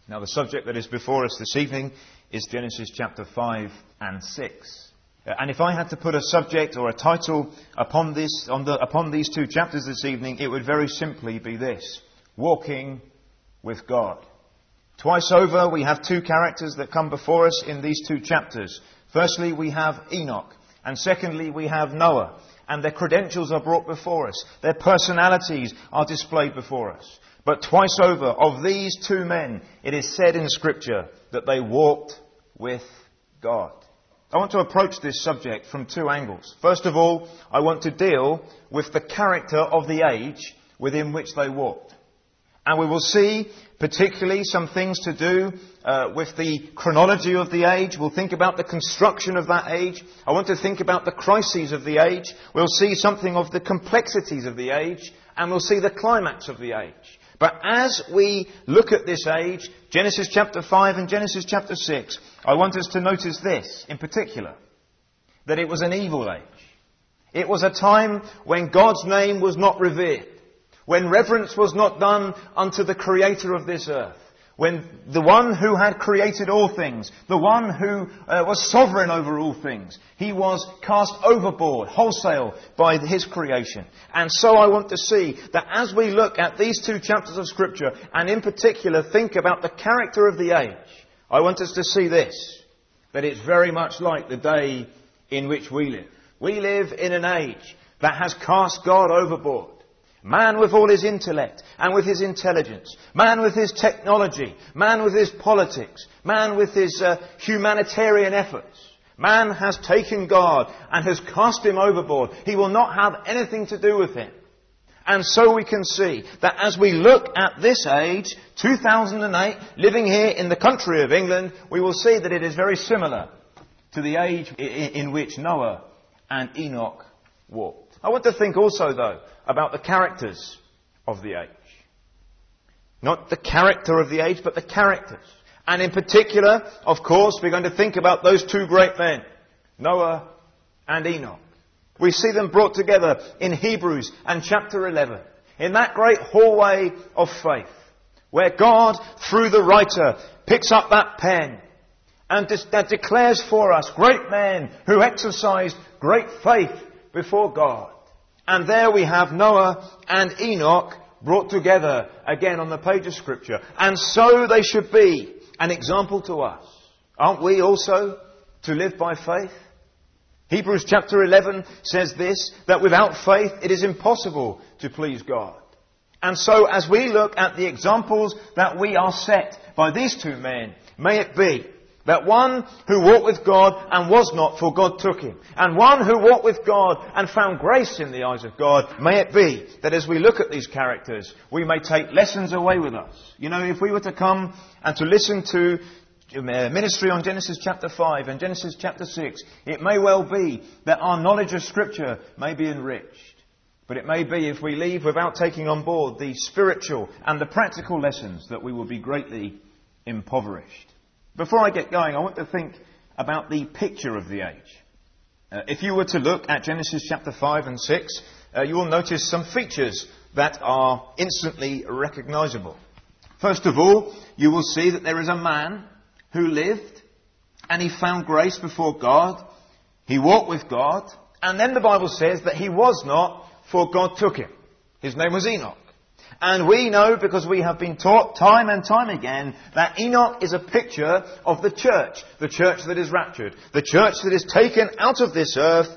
Now, the subject that is before us this evening is Genesis chapter 5 and 6. And if I had to put a subject or a title upon these two chapters this evening, it would very simply be this: Walking with God. Twice over, we have two characters that come before us in these two chapters. Firstly, we have Enoch, and secondly, we have Noah. And their credentials are brought before us. Their personalities are displayed before us. But twice over, of these two men, it is said in Scripture that they walked with God. I want to approach this subject from two angles. First of all, I want to deal with the character of the age within which they walked. And we will see particularly some things to do with the chronology of the age. We'll think about the construction of that age. I want to think about the crises of the age. We'll see something of the complexities of the age. And we'll see the climax of the age. But as we look at this age, Genesis chapter 5 and Genesis chapter 6, I want us to notice this in particular, that it was an evil age. It was a time when God's name was not revered, when reverence was not done unto the Creator of this earth, when the one who had created all things, the one who was sovereign over all things, he was cast overboard wholesale by his creation. And so I want to see that as we look at these two chapters of Scripture, and in particular think about the character of the age, I want us to see this, that it's very much like the day in which we live. We live in an age that has cast God overboard. Man with all his intellect and with his intelligence. Man with his technology. Man with his politics. Man with his humanitarian efforts. Man has taken God and has cast him overboard. He will not have anything to do with him. And so we can see that as we look at this age, 2008, living here in the country of England, we will see that it is very similar to the age in which Noah and Enoch walked. I want to think also, though, about the characters of the age. Not the character of the age, but the characters. And in particular, of course, we're going to think about those two great men, Noah and Enoch. We see them brought together in Hebrews and chapter 11, in that great hallway of faith, where God, through the writer, picks up that pen and that declares for us great men who exercised great faith before God. And there we have Noah and Enoch brought together again on the page of Scripture. And so they should be an example to us. Aren't we also to live by faith? Hebrews chapter 11 says this, that without faith it is impossible to please God. And so as we look at the examples that we are set by these two men, may it be that one who walked with God and was not, for God took him. And one who walked with God and found grace in the eyes of God, may it be that as we look at these characters, we may take lessons away with us. You know, if we were to come and to listen to ministry on Genesis chapter 5 and Genesis chapter 6, it may well be that our knowledge of Scripture may be enriched. But it may be, if we leave without taking on board the spiritual and the practical lessons, that we will be greatly impoverished. Before I get going, I want to think about the picture of the age. If you were to look at Genesis chapter 5 and 6, you will notice some features that are instantly recognizable. First of all, you will see that there is a man who lived and he found grace before God. He walked with God. And then the Bible says that he was not, for God took him. His name was Enoch. And we know, because we have been taught time and time again, that Enoch is a picture of the church that is raptured, the church that is taken out of this earth,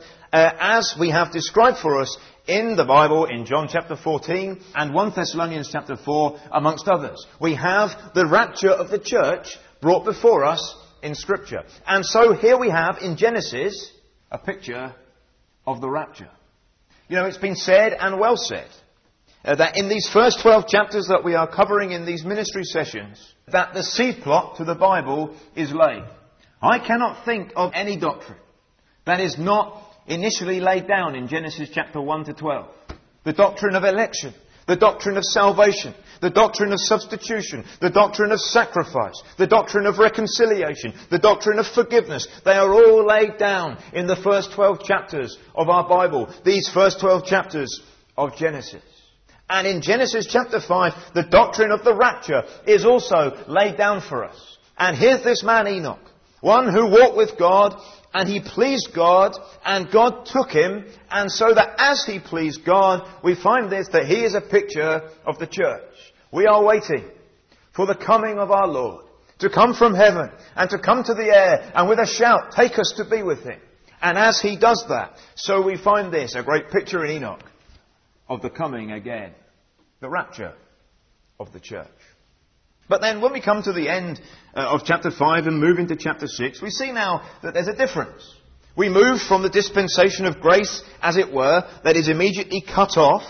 as we have described for us in the Bible in John chapter 14 and 1 Thessalonians chapter 4, amongst others. We have the rapture of the church brought before us in Scripture. And so here we have in Genesis a picture of the rapture. You know, it's been said, and well said, that in these first 12 chapters that we are covering in these ministry sessions, that the seed plot to the Bible is laid. I cannot think of any doctrine that is not initially laid down in Genesis chapter 1 to 12. The doctrine of election, the doctrine of salvation, the doctrine of substitution, the doctrine of sacrifice, the doctrine of reconciliation, the doctrine of forgiveness. They are all laid down in the first 12 chapters of our Bible, these first 12 chapters of Genesis. And in Genesis chapter 5, the doctrine of the rapture is also laid down for us. And here's this man Enoch, one who walked with God, and he pleased God, and God took him, and so that as he pleased God, we find this, that he is a picture of the church. We are waiting for the coming of our Lord, to come from heaven, and to come to the air, and with a shout, take us to be with him. And as he does that, so we find this, a great picture in Enoch, of the coming again, the rapture of the church. But then when we come to the end of chapter 5 and move into chapter 6, we see now that there's a difference. We move from the dispensation of grace, as it were, that is immediately cut off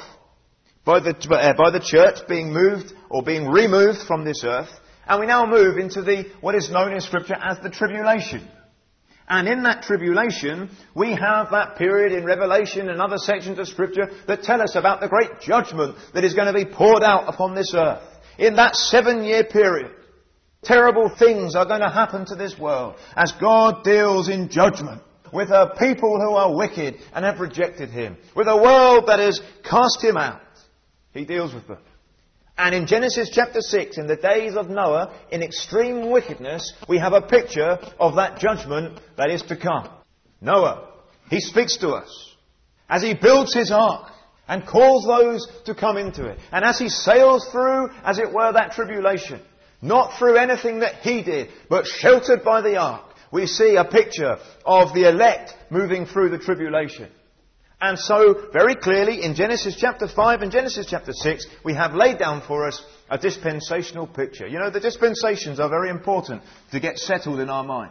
by the church being moved or being removed from this earth, and we now move into what is known in Scripture as the tribulation. And in that tribulation, we have that period in Revelation and other sections of Scripture that tell us about the great judgment that is going to be poured out upon this earth. In that 7-year period, terrible things are going to happen to this world as God deals in judgment with a people who are wicked and have rejected Him, with a world that has cast Him out. He deals with them. And in Genesis chapter 6, in the days of Noah, in extreme wickedness, we have a picture of that judgment that is to come. Noah, he speaks to us as he builds his ark and calls those to come into it. And as he sails through, as it were, that tribulation, not through anything that he did, but sheltered by the ark, we see a picture of the elect moving through the tribulation. And so, very clearly, in Genesis chapter 5 and Genesis chapter 6, we have laid down for us a dispensational picture. You know, the dispensations are very important to get settled in our mind.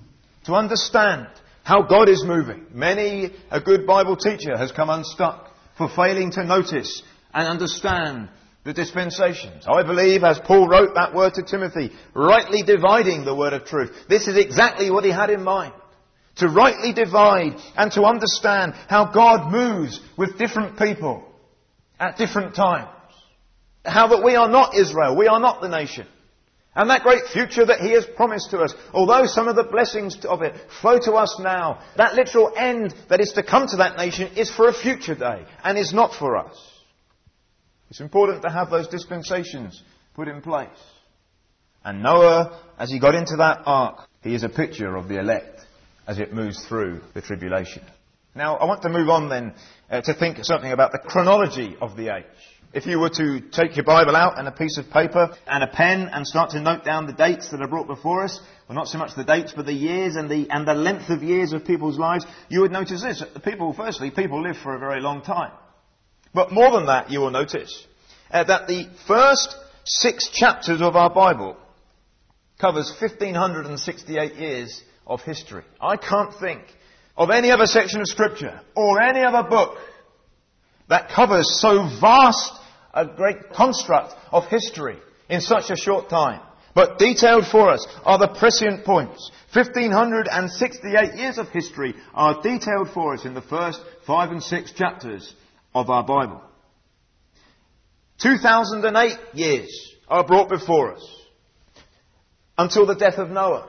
To understand how God is moving. Many a good Bible teacher has come unstuck for failing to notice and understand the dispensations. I believe, as Paul wrote that word to Timothy, rightly dividing the word of truth. This is exactly what he had in mind. To rightly divide and to understand how God moves with different people at different times. How that we are not Israel, we are not the nation. And that great future that He has promised to us, although some of the blessings of it flow to us now, that literal end that is to come to that nation is for a future day and is not for us. It's important to have those dispensations put in place. And Noah, as he got into that ark, he is a picture of the elect as it moves through the tribulation. Now, I want to move on then to think something about the chronology of the age. If you were to take your Bible out and a piece of paper and a pen and start to note down the dates that are brought before us, well, not so much the dates, but the years and the length of years of people's lives, you would notice this. People live for a very long time. But more than that, you will notice that the first 6 chapters of our Bible covers 1,568 years of history. I can't think of any other section of Scripture or any other book that covers so vast a great construct of history in such a short time. But detailed for us are the prescient points. 1,568 years of history are detailed for us in the first 5 and 6 chapters of our Bible. 2,008 years are brought before us until the death of Noah.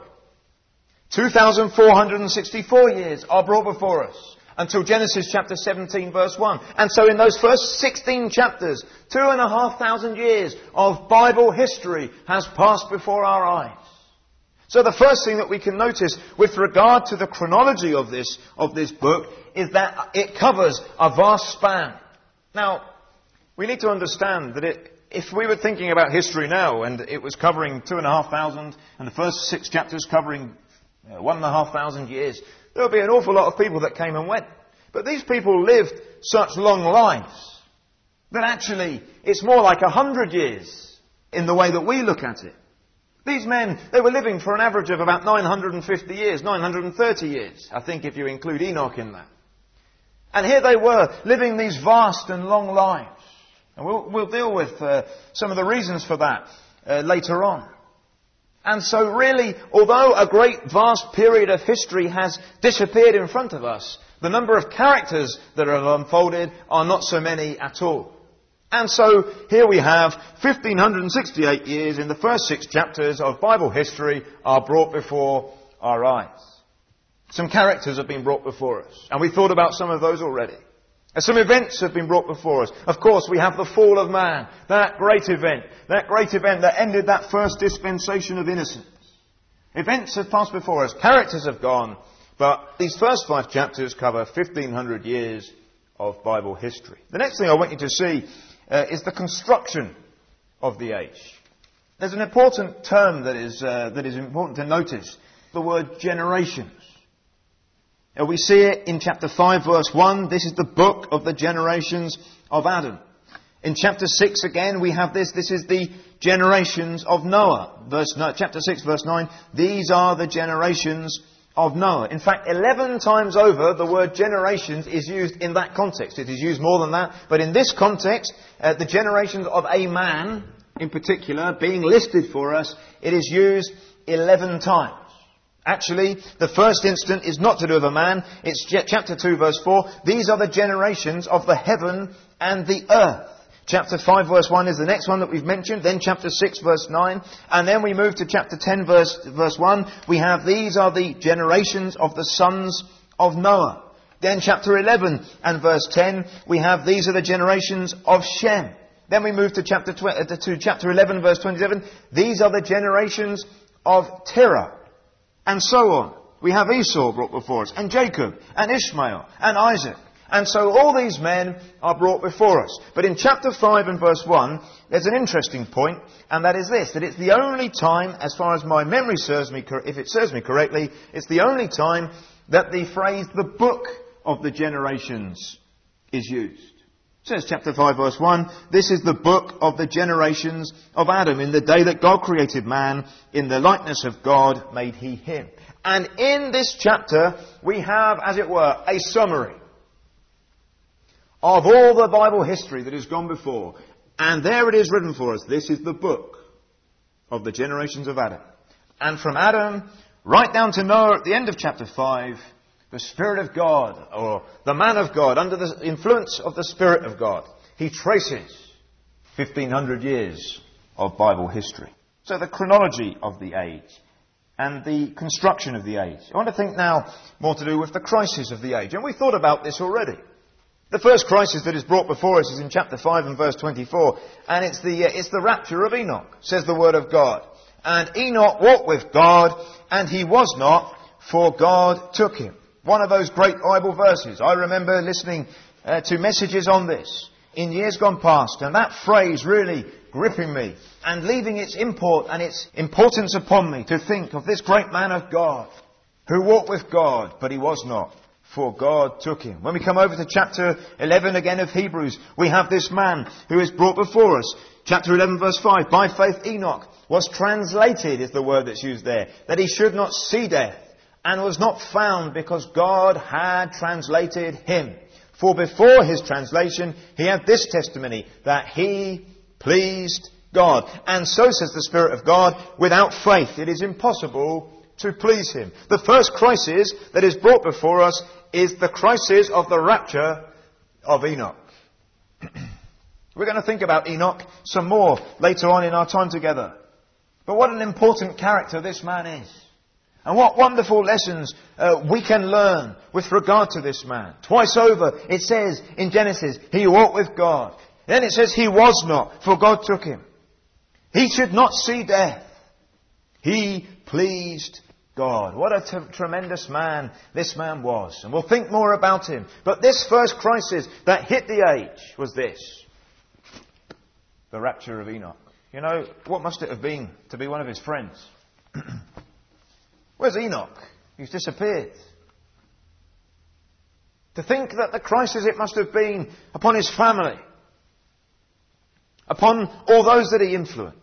2,464 years are brought before us until Genesis chapter 17 verse 1. And so in those first 16 chapters, 2,500 years of Bible history has passed before our eyes. So the first thing that we can notice with regard to the chronology of this book is that it covers a vast span. Now, we need to understand that if we were thinking about history now and it was covering 2,500 and the first 6 chapters covering 1,500 years, there would be an awful lot of people that came and went. But these people lived such long lives that actually it's more like 100 years in the way that we look at it. These men, they were living for an average of about 950 years, 930 years, I think, if you include Enoch in that. And here they were, living these vast and long lives. And we'll deal with some of the reasons for that later on. And so really, although a great vast period of history has disappeared in front of us, the number of characters that are unfolded are not so many at all. And so here we have 1,568 years in the first 6 chapters of Bible history are brought before our eyes. Some characters have been brought before us, and we thought about some of those already. Some events have been brought before us. Of course, we have the fall of man, that great event that ended that first dispensation of innocence. Events have passed before us, characters have gone, but these first 5 chapters cover 1,500 years of Bible history. The next thing I want you to see is the construction of the age. There's an important term that is important to notice, the word generations. We see it in chapter 5 verse 1. This is the book of the generations of Adam. In chapter 6 again we have this. This is the generations of Noah. Chapter 6 verse 9. These are the generations of Noah. In fact, 11 times over the word generations is used in that context. It is used more than that. But in this context, the generations of a man in particular being listed for us, it is used 11 times. Actually, the first instant is not to do with a man. It's chapter 2 verse 4. These are the generations of the heaven and the earth. Chapter 5 verse 1 is the next one that we've mentioned. Then chapter 6 verse 9. And then we move to chapter 10 verse 1. We have these are the generations of the sons of Noah. Then chapter 11 and verse 10. We have these are the generations of Shem. Then we move to chapter 11 verse 27. These are the generations of Terah. And so on. We have Esau brought before us, and Jacob, and Ishmael, and Isaac. And so all these men are brought before us. But in chapter 5 and verse 1, there's an interesting point, and that is this, that it's the only time, as far as my memory serves me, if it serves me correctly, it's the only time that the phrase, the book of the generations, is used. It says, chapter 5 verse 1, this is the book of the generations of Adam. In the day that God created man, in the likeness of God made he him. And in this chapter, we have, as it were, a summary of all the Bible history that has gone before. And there it is written for us. This is the book of the generations of Adam. And from Adam, right down to Noah at the end of chapter 5, the Spirit of God, or the man of God, under the influence of the Spirit of God, he traces 1,500 years of Bible history. So the chronology of the age and the construction of the age. I want to think now more to do with the crisis of the age. And we thought about this already. The first crisis that is brought before us is in chapter 5 and verse 24. And it's the rapture of Enoch, says the Word of God. And Enoch walked with God, and he was not, for God took him. One of those great Bible verses. I remember listening to messages on this in years gone past, and that phrase really gripping me and leaving its import and its importance upon me to think of this great man of God who walked with God, but he was not, for God took him. When we come over to chapter 11 again of Hebrews, we have this man who is brought before us. Chapter 11 verse 5, by faith Enoch was translated, is the word that's used there, that he should not see death, and was not found because God had translated him. For before his translation, he had this testimony, that he pleased God. And so says the Spirit of God, without faith it is impossible to please him. The first crisis that is brought before us is the crisis of the rapture of Enoch. We're going to think about Enoch some more later on in our time together. But what an important character this man is. And what wonderful lessons we can learn with regard to this man. Twice over it says in Genesis, he walked with God. Then it says he was not, for God took him. He should not see death. He pleased God. What a tremendous man this man was. And we'll think more about him. But this first crisis that hit the age was this. The rapture of Enoch. You know, what must it have been to be one of his friends? Where's Enoch? He's disappeared. To think that the crisis it must have been upon his family, upon all those that he influenced.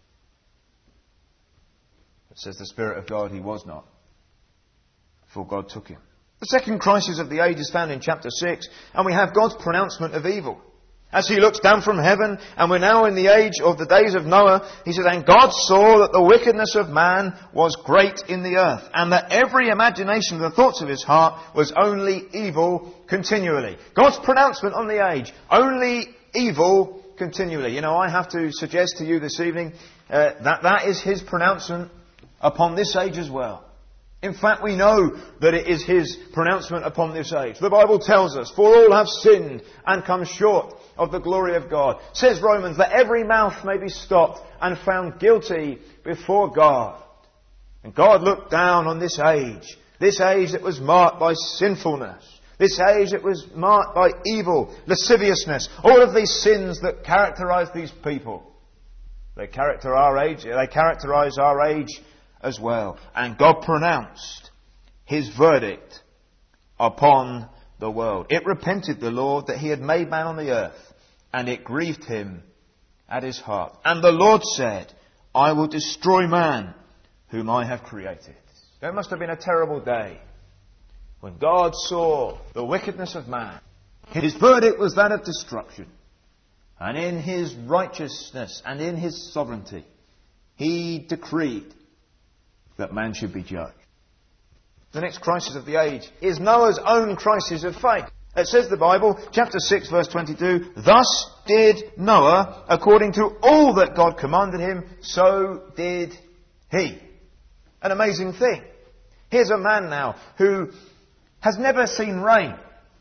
It says the Spirit of God, he was not, for God took him. The second crisis of the age is found in chapter 6, and we have God's pronouncement of evil. As he looks down from heaven, and we're now in the age of the days of Noah, he says, and God saw that the wickedness of man was great in the earth, and that every imagination of the thoughts of his heart was only evil continually. God's pronouncement on the age, only evil continually. You know, I have to suggest to you this evening that is his pronouncement upon this age as well. In fact, we know that it is His pronouncement upon this age. The Bible tells us, for all have sinned and come short of the glory of God. Says Romans, that every mouth may be stopped and found guilty before God. And God looked down on this age that was marked by sinfulness, this age that was marked by evil, lasciviousness, all of these sins that characterize these people. They characterize our age as well. And God pronounced His verdict upon the world. It repented the Lord that He had made man on the earth, and it grieved Him at His heart. And the Lord said, I will destroy man whom I have created. It must have been a terrible day when God saw the wickedness of man. His verdict was that of destruction. And in His righteousness and in His sovereignty, He decreed that man should be judged. The next crisis of the age is Noah's own crisis of faith. It says the Bible, chapter 6, verse 22, thus did Noah according to all that God commanded him, so did he. An amazing thing. Here's a man now who has never seen rain.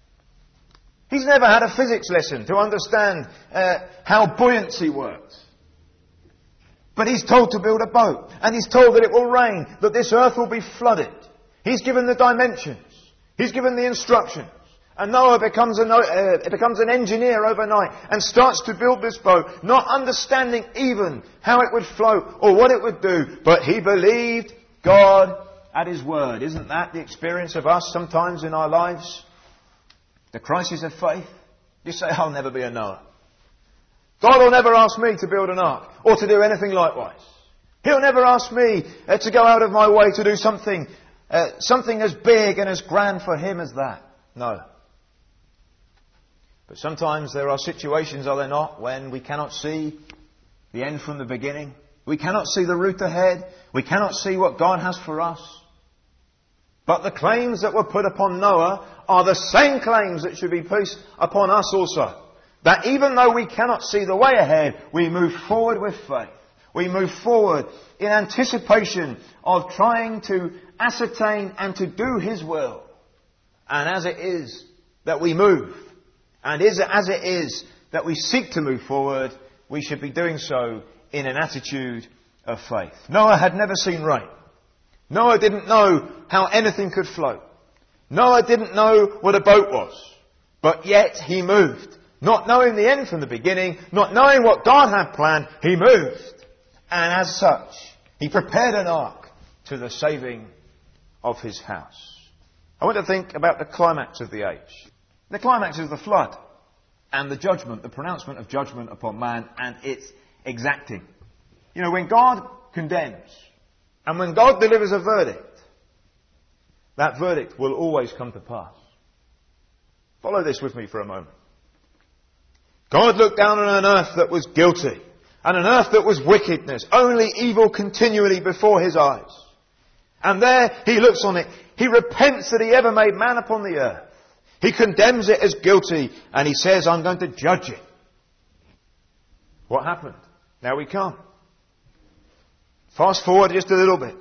He's never had a physics lesson to understand how buoyancy works. But he's told to build a boat, and he's told that it will rain, that this earth will be flooded. He's given the dimensions. He's given the instructions. And Noah becomes an engineer overnight and starts to build this boat, not understanding even how it would float or what it would do. But he believed God at His word. Isn't that the experience of us sometimes in our lives? The crisis of faith. You say, I'll never be a Noah. God will never ask me to build an ark or to do anything likewise. He'll never ask me to go out of my way to do something as big and as grand for Him as that. No. But sometimes there are situations, are there not, when we cannot see the end from the beginning. We cannot see the route ahead. We cannot see what God has for us. But the claims that were put upon Noah are the same claims that should be placed upon us also. That even though we cannot see the way ahead, we move forward with faith. We move forward in anticipation of trying to ascertain and to do His will. And as it is that we move, and as it is that we seek to move forward, we should be doing so in an attitude of faith. Noah had never seen rain. Noah didn't know how anything could float. Noah didn't know what a boat was. But yet he moved. Not knowing the end from the beginning, not knowing what God had planned, he moved. And as such, he prepared an ark to the saving of his house. I want to think about the climax of the age. The climax is the flood and the judgment, the pronouncement of judgment upon man and its exacting. You know, when God condemns and when God delivers a verdict, that verdict will always come to pass. Follow this with me for a moment. God looked down on an earth that was guilty, and an earth that was wickedness, only evil continually before His eyes. And there He looks on it. He repents that He ever made man upon the earth. He condemns it as guilty, and He says, I'm going to judge it. What happened? Now we come. Fast forward just a little bit.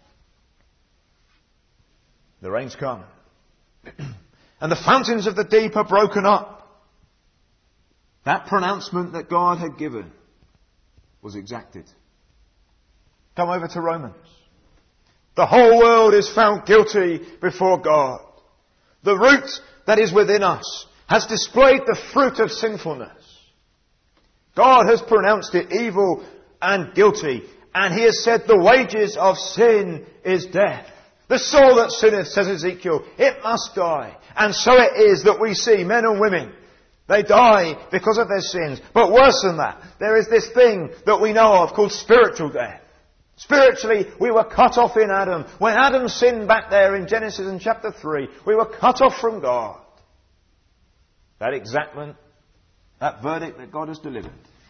The rains come. And the fountains of the deep are broken up. That pronouncement that God had given was exacted. Come over to Romans. The whole world is found guilty before God. The root that is within us has displayed the fruit of sinfulness. God has pronounced it evil and guilty. And He has said the wages of sin is death. The soul that sinneth, says Ezekiel, it must die. And so it is that we see men and women, they die because of their sins. But worse than that, there is this thing that we know of called spiritual death. Spiritually, we were cut off in Adam. When Adam sinned back there in Genesis in chapter 3, we were cut off from God. That exactment, that verdict that God has delivered,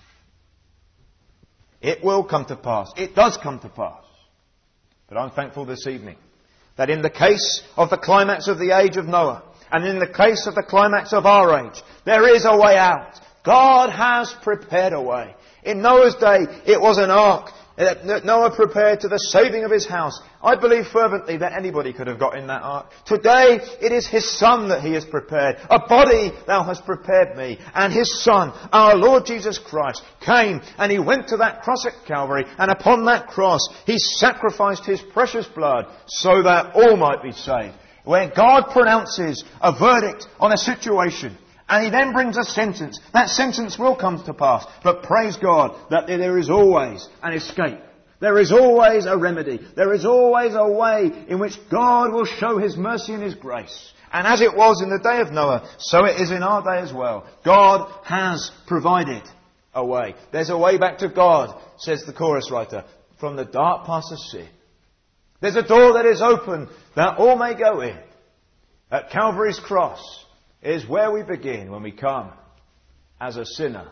it will come to pass. It does come to pass. But I'm thankful this evening that in the case of the climax of the age of Noah, and in the case of the climax of our age, there is a way out. God has prepared a way. In Noah's day, it was an ark that Noah prepared to the saving of his house. I believe fervently that anybody could have got in that ark. Today, it is His Son that He has prepared. A body Thou hast prepared me. And His Son, our Lord Jesus Christ, came and He went to that cross at Calvary. And upon that cross, He sacrificed His precious blood so that all might be saved. Where God pronounces a verdict on a situation, and He then brings a sentence, that sentence will come to pass. But praise God that there is always an escape. There is always a remedy. There is always a way in which God will show His mercy and His grace. And as it was in the day of Noah, so it is in our day as well. God has provided a way. There's a way back to God, says the chorus writer, from the dark past of sin. There's a door that is open that all may go in. At Calvary's cross is where we begin when we come as a sinner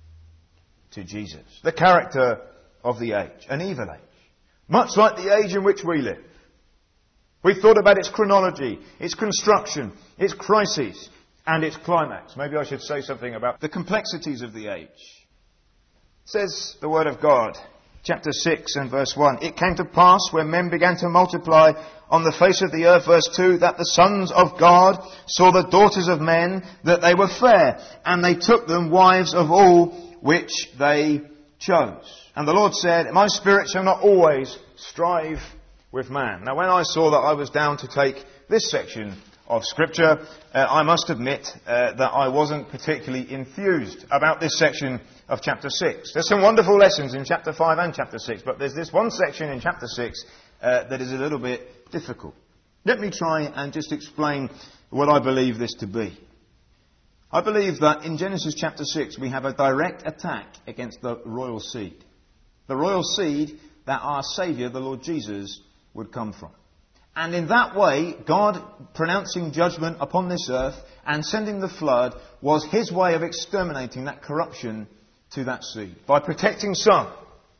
to Jesus. The character of the age, an evil age. Much like the age in which we live. We've thought about its chronology, its construction, its crises, and its climax. Maybe I should say something about the complexities of the age. It says the Word of God, chapter 6 and verse 1. It came to pass when men began to multiply on the face of the earth, verse 2, that the sons of God saw the daughters of men, that they were fair, and they took them wives of all which they chose. And the Lord said, My spirit shall not always strive with man. Now when I saw that I was down to take this section of Scripture, I must admit that I wasn't particularly enthused about this section of chapter 6. There's some wonderful lessons in chapter 5 and chapter 6, but there's this one section in chapter 6 that is a little bit difficult. Let me try and just explain what I believe this to be. I believe that in Genesis chapter 6 we have a direct attack against the royal seed. The royal seed that our Saviour, the Lord Jesus, would come from. And in that way, God pronouncing judgment upon this earth and sending the flood was His way of exterminating that corruption to that seed. By protecting some,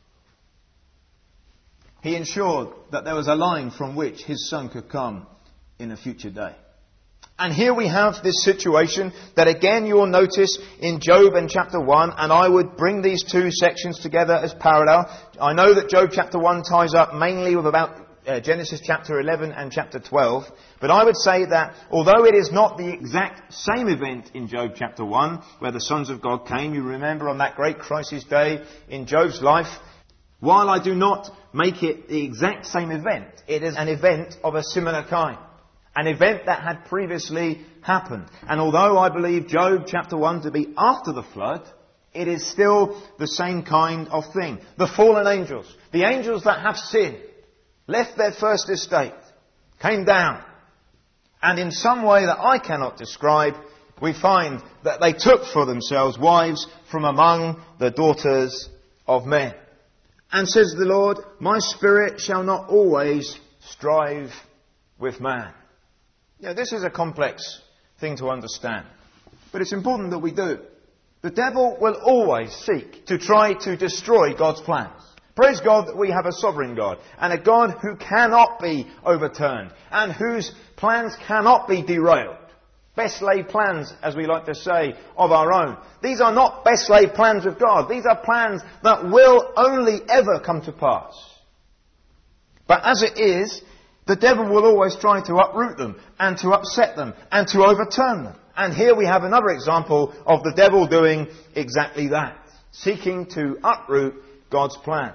He ensured that there was a line from which His Son could come in a future day. And here we have this situation that again you will notice in Job and chapter 1, and I would bring these two sections together as parallel. I know that Job chapter 1 ties up mainly with about Genesis chapter 11 and chapter 12, but I would say that although it is not the exact same event in Job chapter 1 where the sons of God came, you remember on that great crisis day in Job's life, while I do not make it the exact same event, it is an event of a similar kind. An event that had previously happened. And although I believe Job chapter 1 to be after the flood, it is still the same kind of thing. The fallen angels, the angels that have sinned, left their first estate, came down, and in some way that I cannot describe, we find that they took for themselves wives from among the daughters of men. And says the Lord, My spirit shall not always strive with man. You know, this is a complex thing to understand, but it's important that we do. The devil will always seek to try to destroy God's plans. Praise God that we have a sovereign God, and a God who cannot be overturned, and whose plans cannot be derailed. Best laid plans, as we like to say, of our own. These are not best laid plans of God. These are plans that will only ever come to pass. But as it is, the devil will always try to uproot them, and to upset them, and to overturn them. And here we have another example of the devil doing exactly that, seeking to uproot God's plans.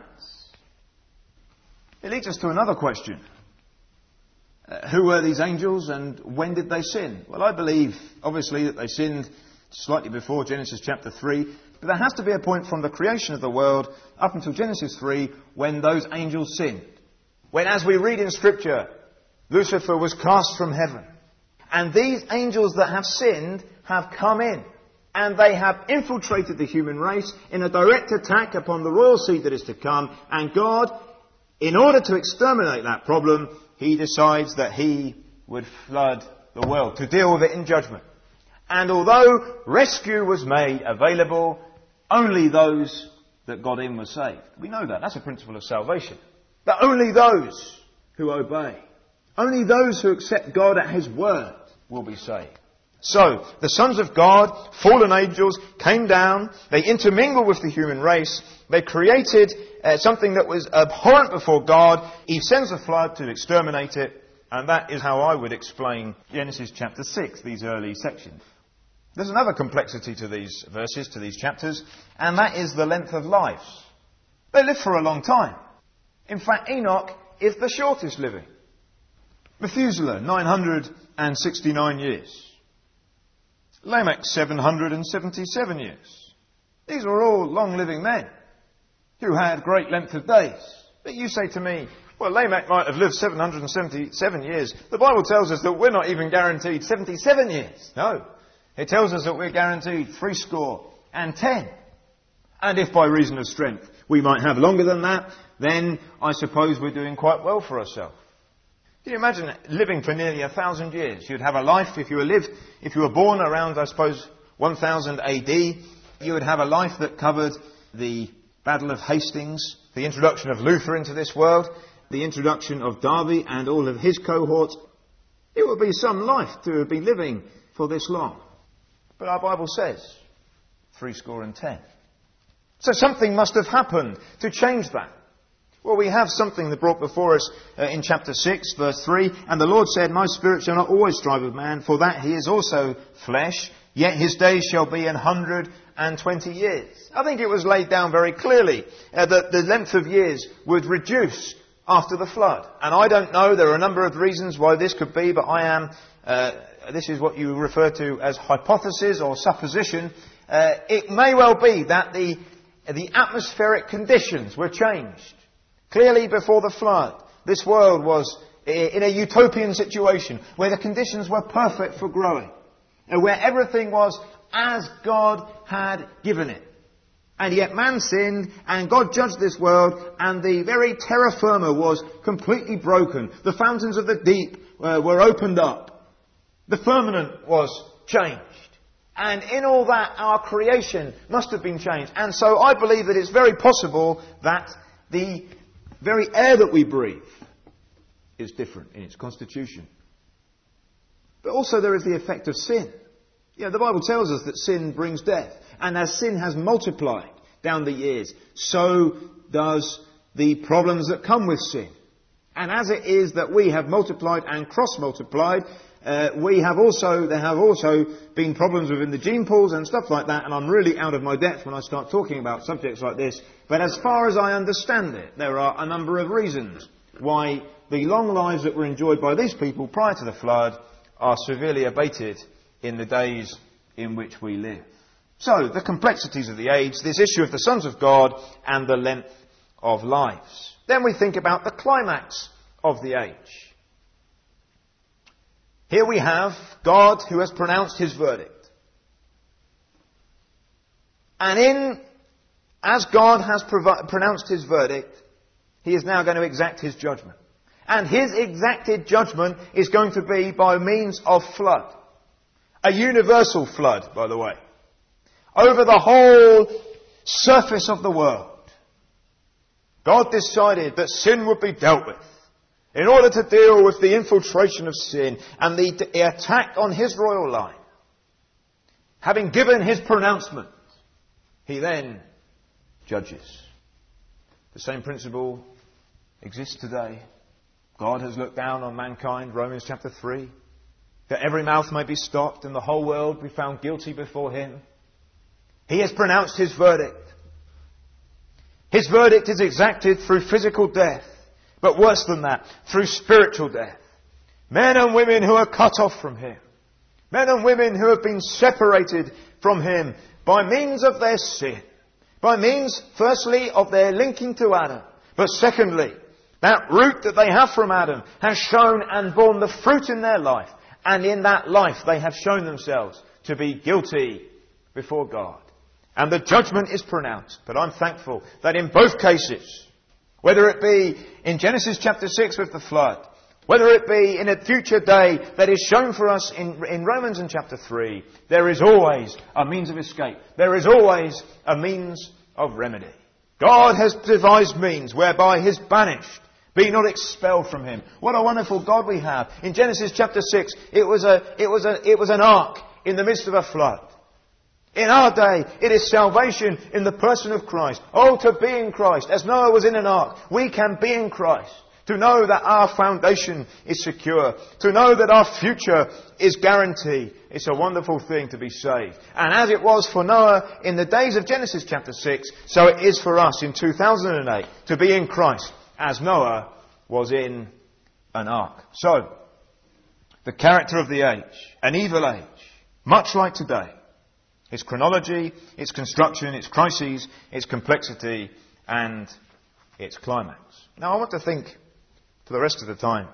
It leads us to another question. Who were these angels and when did they sin? Well, I believe, obviously, that they sinned slightly before Genesis chapter 3, but there has to be a point from the creation of the world up until Genesis 3 when those angels sinned. When, as we read in Scripture, Lucifer was cast from heaven. And these angels that have sinned have come in. And they have infiltrated the human race in a direct attack upon the royal seed that is to come. And God, in order to exterminate that problem, He decides that He would flood the world to deal with it in judgment. And although rescue was made available, only those that got in were saved. We know that. That's a principle of salvation. That only those who obey, only those who accept God at His word will be saved. So, the sons of God, fallen angels, came down, they intermingled with the human race, they created something that was abhorrent before God. He sends a flood to exterminate it, and that is how I would explain Genesis chapter 6, these early sections. There's another complexity to these verses, to these chapters, and that is the length of lives. They live for a long time. In fact, Enoch is the shortest living. Methuselah, 969 years. Lamech, 777 years. These were all long-living men who had great length of days. But you say to me, well, Lamech might have lived 777 years. The Bible tells us that we're not even guaranteed 77 years. No. It tells us that we're guaranteed 70. And if by reason of strength we might have longer than that, then I suppose we're doing quite well for ourselves. Can you imagine living for nearly 1,000 years? You'd have a life, if you were born around, I suppose, 1000 AD, you would have a life that covered the Battle of Hastings, the introduction of Luther into this world, the introduction of Darby and all of his cohorts. It would be some life to be living for this long. But our Bible says 70. So something must have happened to change that. Well, we have something that brought before us in chapter 6, verse 3. And the Lord said, My spirit shall not always strive with man, for that he is also flesh, yet his days shall be 120 years. I think it was laid down very clearly that the length of years would reduce after the flood. And I don't know, there are a number of reasons why this could be, but this is what you refer to as hypothesis or supposition. It may well be that the atmospheric conditions were changed. Clearly, before the flood, this world was in a utopian situation where the conditions were perfect for growing, and where everything was as God had given it. And yet man sinned, and God judged this world, and the very terra firma was completely broken. The fountains of the deep were opened up. The firmament was changed. And in all that, our creation must have been changed. And so I believe that it's very possible that the very air that we breathe is different in its constitution. But also there is the effect of sin. You know, the Bible tells us that sin brings death. And as sin has multiplied down the years, so does the problems that come with sin. And as it is that we have multiplied and cross-multiplied, there have also been problems within the gene pools and stuff like that, and I'm really out of my depth when I start talking about subjects like this. But as far as I understand it, there are a number of reasons why the long lives that were enjoyed by these people prior to the flood are severely abated in the days in which we live. So, the complexities of the age, this issue of the sons of God, and the length of lives. Then we think about the climax of the age. Here we have God who has pronounced his verdict. And as God has pronounced his verdict, he is now going to exact his judgment. And his exacted judgment is going to be by means of flood. A universal flood, by the way. Over the whole surface of the world. God decided that sin would be dealt with. In order to deal with the infiltration of sin and the attack on his royal line. Having given his pronouncement, he then judges. The same principle exists today. God has looked down on mankind, Romans chapter 3, that every mouth may be stopped and the whole world be found guilty before him. He has pronounced his verdict. His verdict is exacted through physical death, but worse than that, through spiritual death. Men and women who are cut off from him. Men and women who have been separated from him by means of their sin. By means, firstly, of their linking to Adam. But secondly, that root that they have from Adam has shown and borne the fruit in their life. And in that life they have shown themselves to be guilty before God. And the judgment is pronounced. But I'm thankful that in both cases, whether it be in Genesis chapter 6 with the flood, whether it be in a future day that is shown for us in Romans in chapter 3, there is always a means of escape. There is always a means of remedy. God has devised means whereby he is banished. Be not expelled from him. What a wonderful God we have. In Genesis chapter 6, it was an ark in the midst of a flood. In our day, it is salvation in the person of Christ. Oh, to be in Christ. As Noah was in an ark, we can be in Christ. To know that our foundation is secure. To know that our future is guaranteed. It's a wonderful thing to be saved. And as it was for Noah in the days of Genesis chapter 6, so it is for us in 2008 to be in Christ as Noah was in an ark. So, the character of the age, an evil age, much like today. Its chronology, its construction, its crises, its complexity, and its climax. Now I want to think for the rest of the time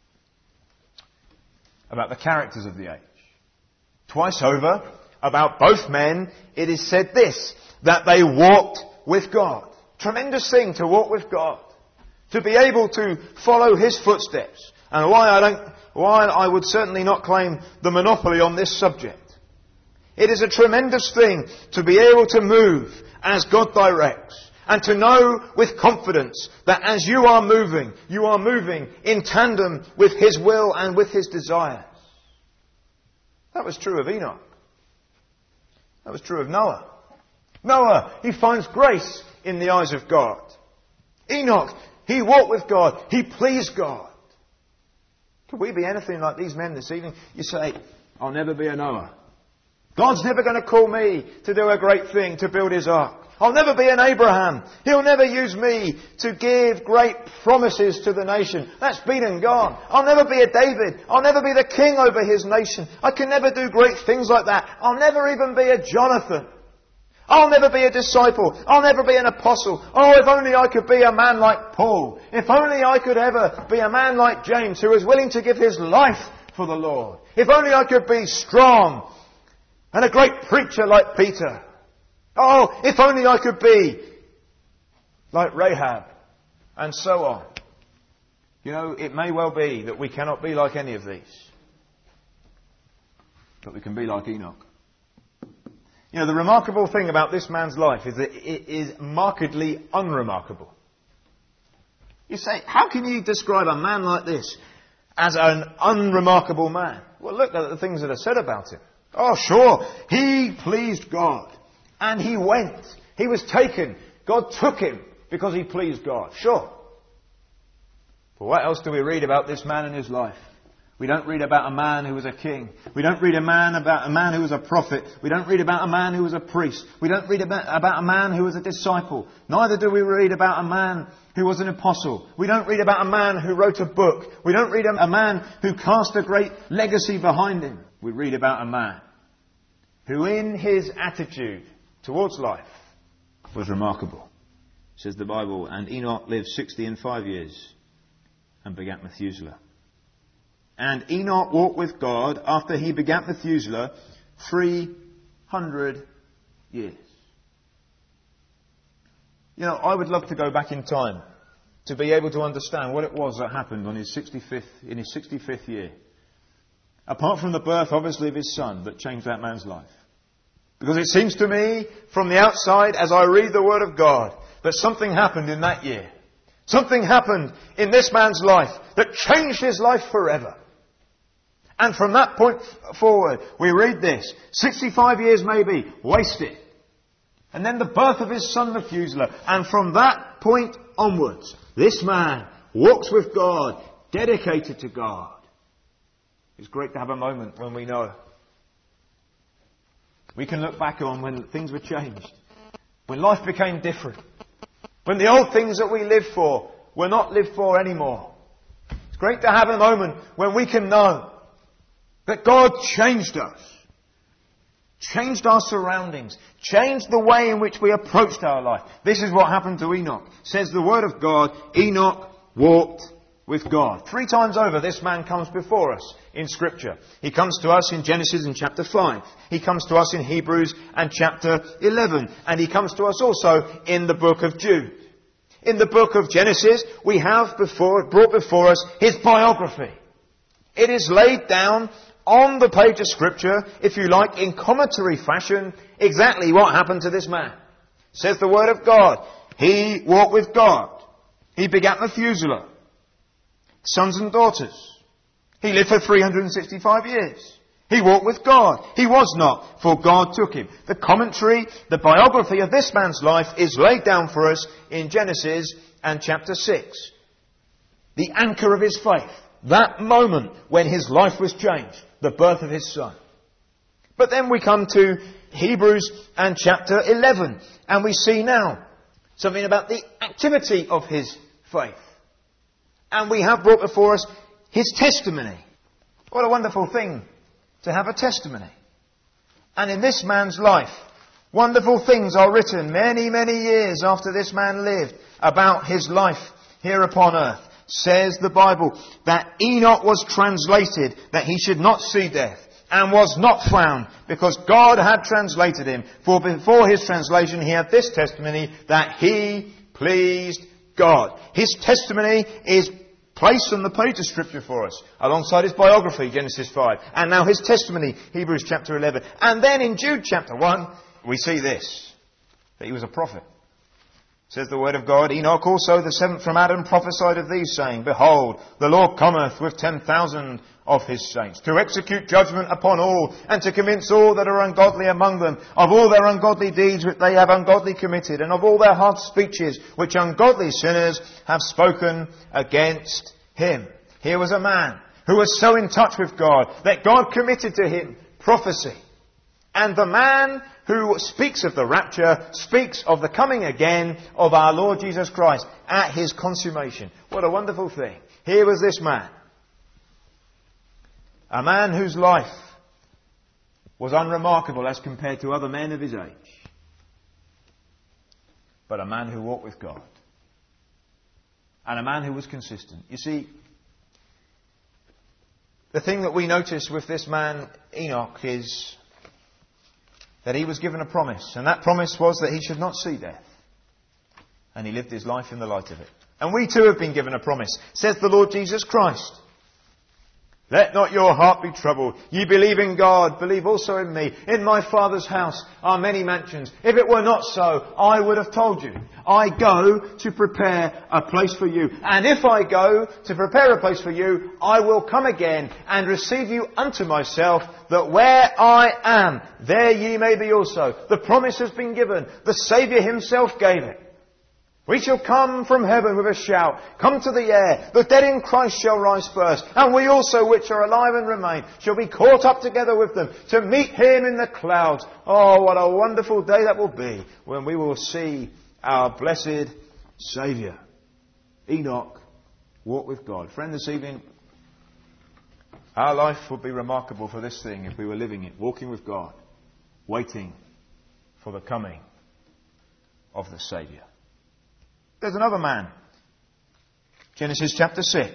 about the characters of the age. Twice over, about both men, it is said this, that they walked with God. Tremendous thing to walk with God. To be able to follow His footsteps. And why I would certainly not claim the monopoly on this subject. It is a tremendous thing to be able to move as God directs. And to know with confidence that as you are moving in tandem with His will and with His desires. That was true of Enoch. That was true of Noah. Noah, he finds grace in the eyes of God. Enoch, he walked with God. He pleased God. Could we be anything like these men this evening? You say, I'll never be a Noah. God's never going to call me to do a great thing, to build His ark. I'll never be an Abraham. He'll never use me to give great promises to the nation. That's been and gone. I'll never be a David. I'll never be the king over his nation. I can never do great things like that. I'll never even be a Jonathan. I'll never be a disciple. I'll never be an apostle. Oh, if only I could be a man like Paul. If only I could ever be a man like James who was willing to give his life for the Lord. If only I could be strong and a great preacher like Peter. Oh, if only I could be like Rahab, and so on. You know, it may well be that we cannot be like any of these. But we can be like Enoch. You know, the remarkable thing about this man's life is that it is markedly unremarkable. You say, how can you describe a man like this as an unremarkable man? Well, look at the things that are said about him. Oh, sure, he pleased God. And he went. He was taken. God took him because he pleased God. Sure. But what else do we read about this man and his life? We don't read about a man who was a king. We don't read about a man who was a prophet. We don't read about a man who was a priest. We don't read about a man who was a disciple. Neither do we read about a man who was an apostle. We don't read about a man who wrote a book. We don't read a man who cast a great legacy behind him. We read about a man who in his attitude towards life was remarkable. Says the Bible, and Enoch lived 65 years and begat Methuselah. And Enoch walked with God after he begat Methuselah 300 years. You know, I would love to go back in time to be able to understand what it was that happened in his 65th year. Apart from the birth, obviously, of his son that changed that man's life. Because it seems to me, from the outside, as I read the Word of God, that something happened in that year. Something happened in this man's life that changed his life forever. And from that point forward, we read this. 65 years maybe, wasted. And then the birth of his son Methuselah. And from that point onwards, this man walks with God, dedicated to God. It's great to have a moment when we know. We can look back on when things were changed. When life became different. When the old things that we lived for were not lived for anymore. It's great to have a moment when we can know that God changed us. Changed our surroundings. Changed the way in which we approached our life. This is what happened to Enoch. Says the Word of God, Enoch walked with God. 3 times over this man comes before us in Scripture. He comes to us in Genesis in chapter 5. He comes to us in Hebrews and chapter 11. And he comes to us also in the book of Jude. In the book of Genesis, we have brought before us his biography. It is laid down on the page of Scripture, if you like, in commentary fashion, exactly what happened to this man. Says the Word of God. He walked with God. He begat Methuselah. Sons and daughters. He lived for 365 years. He walked with God. He was not, for God took him. The commentary, the biography of this man's life is laid down for us in Genesis and chapter 6. The anchor of his faith. That moment when his life was changed. The birth of his son. But then we come to Hebrews and chapter 11. And we see now something about the activity of his faith. And we have brought before us his testimony. What a wonderful thing to have a testimony. And in this man's life, wonderful things are written many, many years after this man lived about his life here upon earth. Says the Bible that Enoch was translated that he should not see death, and was not found, because God had translated him. For before his translation he had this testimony, that he pleased God. His testimony is placed on the page of Scripture for us, alongside his biography, Genesis 5. And now his testimony, Hebrews chapter 11. And then in Jude chapter 1, we see this, that he was a prophet. Says the word of God, Enoch also, the seventh from Adam, prophesied of these, saying, Behold, the Lord cometh with 10,000 of his saints, to execute judgment upon all, and to convince all that are ungodly among them, of all their ungodly deeds which they have ungodly committed, and of all their hard speeches which ungodly sinners have spoken against him. Here was a man who was so in touch with God, that God committed to him prophecy. And the man who speaks of the rapture speaks of the coming again of our Lord Jesus Christ at his consummation. What a wonderful thing. Here was this man. A man whose life was unremarkable as compared to other men of his age. But a man who walked with God. And a man who was consistent. You see, the thing that we notice with this man Enoch is that he was given a promise. And that promise was that he should not see death. And he lived his life in the light of it. And we too have been given a promise. Says the Lord Jesus Christ. Let not your heart be troubled. Ye believe in God, believe also in me. In my Father's house are many mansions. If it were not so, I would have told you. I go to prepare a place for you. And if I go to prepare a place for you, I will come again and receive you unto myself, that where I am, there ye may be also. The promise has been given. The Saviour himself gave it. We shall come from heaven with a shout, come to the air, the dead in Christ shall rise first, and we also which are alive and remain shall be caught up together with them to meet him in the clouds. Oh, what a wonderful day that will be when we will see our blessed Saviour. Enoch walked with God. Friend, this evening, our life would be remarkable for this thing if we were living it, walking with God, waiting for the coming of the Saviour. There's another man. Genesis chapter 6.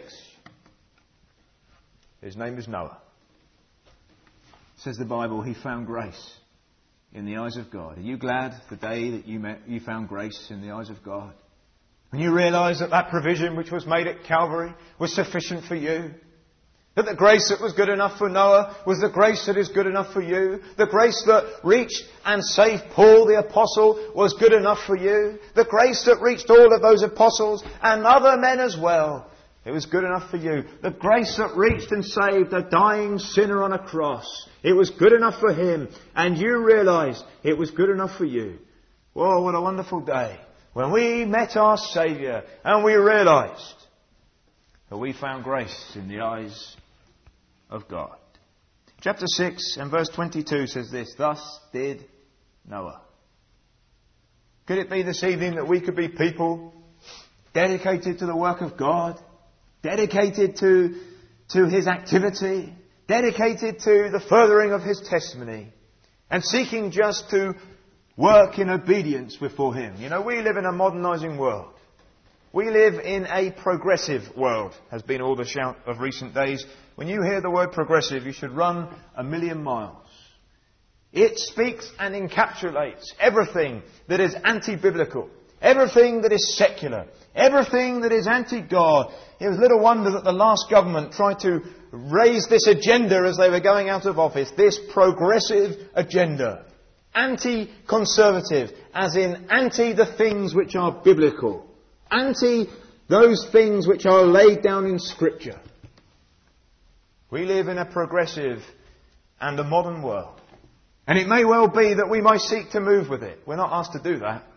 His name is Noah. Says the Bible, he found grace in the eyes of God. Are you glad the day that you found grace in the eyes of God? When you realise that provision which was made at Calvary was sufficient for you? That the grace that was good enough for Noah was the grace that is good enough for you. The grace that reached and saved Paul the apostle was good enough for you. The grace that reached all of those apostles and other men as well, it was good enough for you. The grace that reached and saved a dying sinner on a cross, it was good enough for him. And you realised it was good enough for you. Whoa, what a wonderful day when we met our Saviour and we realised that we found grace in the eyes of God. Chapter 6 and verse 22 says this, Thus did Noah. Could it be this evening that we could be people dedicated to the work of God, dedicated to his activity, dedicated to the furthering of his testimony, and seeking just to work in obedience before him? You know, we live in a modernising world. We live in a progressive world, has been all the shout of recent days. When you hear the word progressive, you should run 1,000,000 miles. It speaks and encapsulates everything that is anti-biblical, everything that is secular, everything that is anti-God. It was little wonder that the last government tried to raise this agenda as they were going out of office, this progressive agenda. Anti-conservative, as in anti the things which are biblical. Anti those things which are laid down in Scripture. We live in a progressive and a modern world. And it may well be that we might seek to move with it. We're not asked to do that.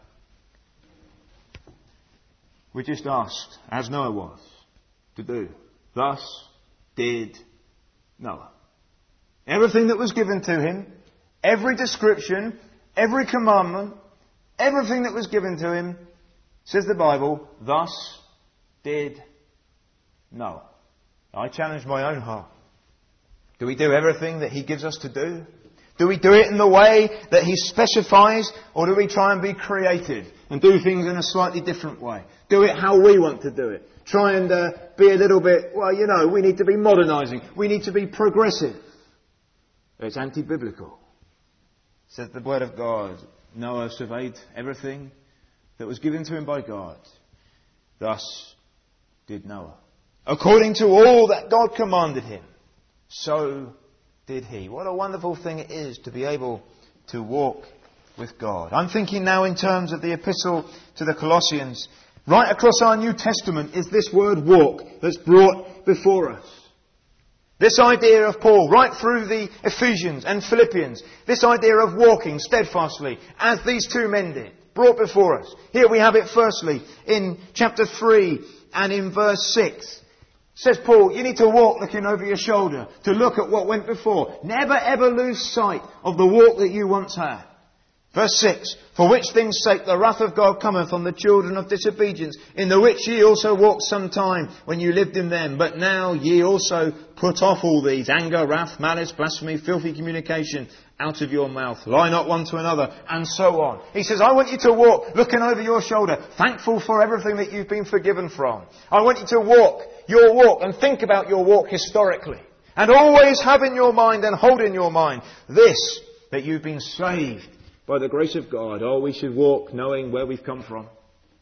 We're just asked, as Noah was, to do. Thus did Noah. Everything that was given to him, every description, every commandment, everything that was given to him, says the Bible, thus did Noah. I challenge my own heart. Do we do everything that he gives us to do? Do we do it in the way that he specifies, or do we try and be creative and do things in a slightly different way? Do it how we want to do it. Try and be a little bit, we need to be modernising. We need to be progressive. It's anti-biblical. Says the Word of God. Noah surveyed everything that was given to him by God. Thus did Noah. According to all that God commanded him, so did he. What a wonderful thing it is to be able to walk with God. I'm thinking now in terms of the epistle to the Colossians. Right across our New Testament is this word walk that's brought before us. This idea of Paul, right through the Ephesians and Philippians, this idea of walking steadfastly, as these two men did, brought before us. Here we have it firstly in chapter 3 and in verse 6. Says Paul, you need to walk looking over your shoulder, to look at what went before. Never ever lose sight of the walk that you once had. Verse 6, for which things sake the wrath of God cometh on the children of disobedience, in the which ye also walked sometime when you lived in them. But now ye also put off all these, anger, wrath, malice, blasphemy, filthy communication out of your mouth. Lie not one to another, and so on. He says, I want you to walk looking over your shoulder, thankful for everything that you've been forgiven from. I want you to walk your walk and think about your walk historically. And always have in your mind and hold in your mind this, that you've been saved by the grace of God. Oh, we should walk knowing where we've come from.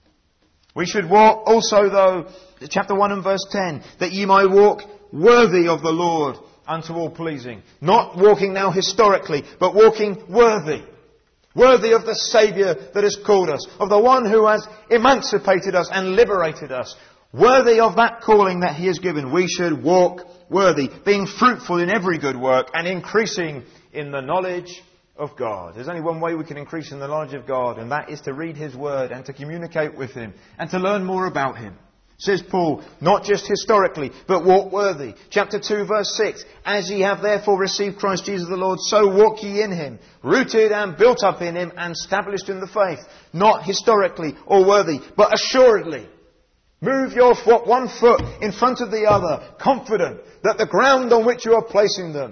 We should walk also, though, chapter 1 and verse 10, that ye might walk worthy of the Lord unto all pleasing. Not walking now historically, but walking worthy. Worthy of the Saviour that has called us, of the one who has emancipated us and liberated us. Worthy of that calling that He has given. We should walk worthy, being fruitful in every good work and increasing in the knowledge of God. There's only one way we can increase in the knowledge of God, and that is to read His Word and to communicate with Him and to learn more about Him. Says Paul, not just historically, but walk worthy. Chapter 2 verse 6, as ye have therefore received Christ Jesus the Lord, so walk ye in Him, rooted and built up in Him and established in the faith. Not historically or worthy, but assuredly. Move your foot, one foot in front of the other, confident that the ground on which you are placing them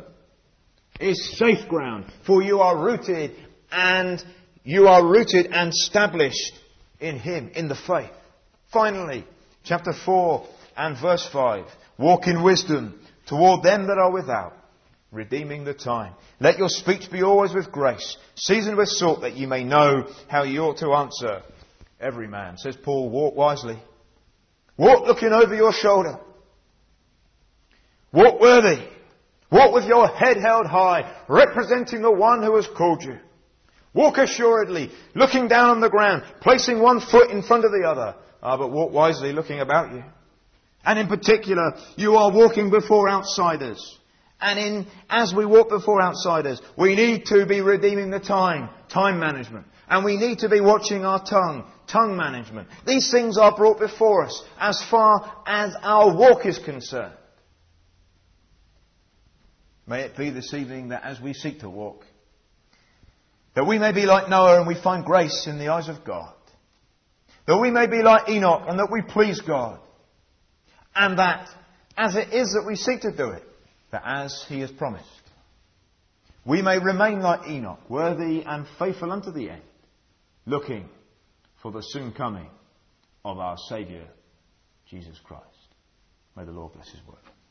is safe ground, for you are rooted and established in Him, in the faith. Finally, chapter 4 and verse 5. Walk in wisdom toward them that are without, redeeming the time. Let your speech be always with grace, seasoned with salt, that ye may know how ye ought to answer every man. Says Paul, walk wisely. Walk looking over your shoulder. Walk worthy. Walk with your head held high, representing the one who has called you. Walk assuredly, looking down on the ground, placing one foot in front of the other. But walk wisely, looking about you. And in particular, you are walking before outsiders. And as we walk before outsiders, we need to be redeeming the time management. And we need to be watching our tongue management. These things are brought before us as far as our walk is concerned. May it be this evening that as we seek to walk, that we may be like Noah and we find grace in the eyes of God. That we may be like Enoch and that we please God. And that as it is that we seek to do it, that as He has promised, we may remain like Enoch, worthy and faithful unto the end, looking for the soon coming of our Saviour, Jesus Christ. May the Lord bless His word.